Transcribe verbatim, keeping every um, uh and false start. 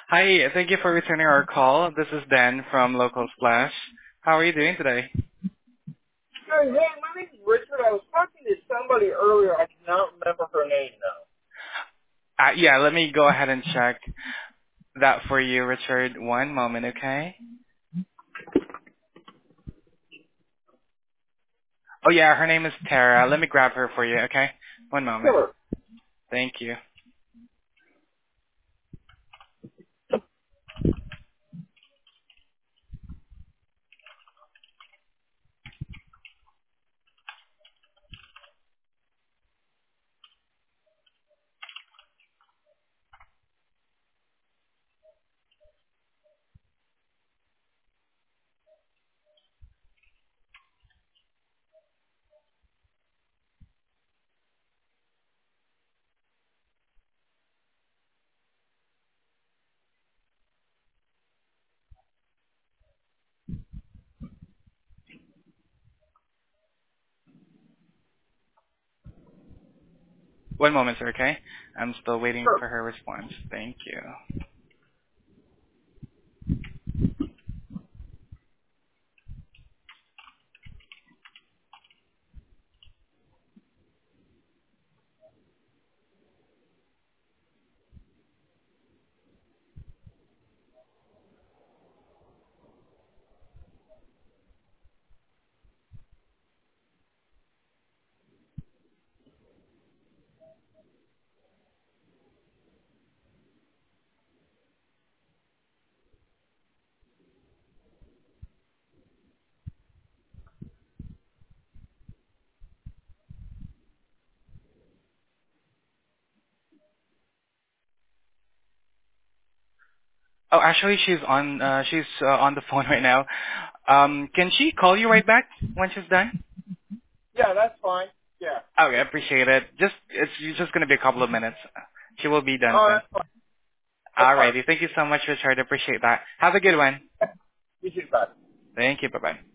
Hi, thank you for returning our call. This is Dan from Local Splash. How are you doing today? Hey, hey, my name's Richard. I was talking to somebody earlier. I cannot remember her name though. Uh, yeah, let me go ahead and check that for you, Richard. One moment, okay? Oh yeah, her name is Tara. Let me grab her for you, okay? One moment. Sure. Thank you. One moment, sir, okay? I'm still waiting Sure. for her response. Thank you. Oh, actually, she's on. Uh, she's uh, on the phone right now. Um, can she call you right back when she's done? Yeah, that's fine. Yeah. Okay, appreciate it. Just it's just gonna be a couple of minutes. She will be done Oh, soon. that's fine. That's fine. Alrighty. Thank you so much, Richard. Appreciate that. Have a good one. You too, bye. Thank you. Bye-bye.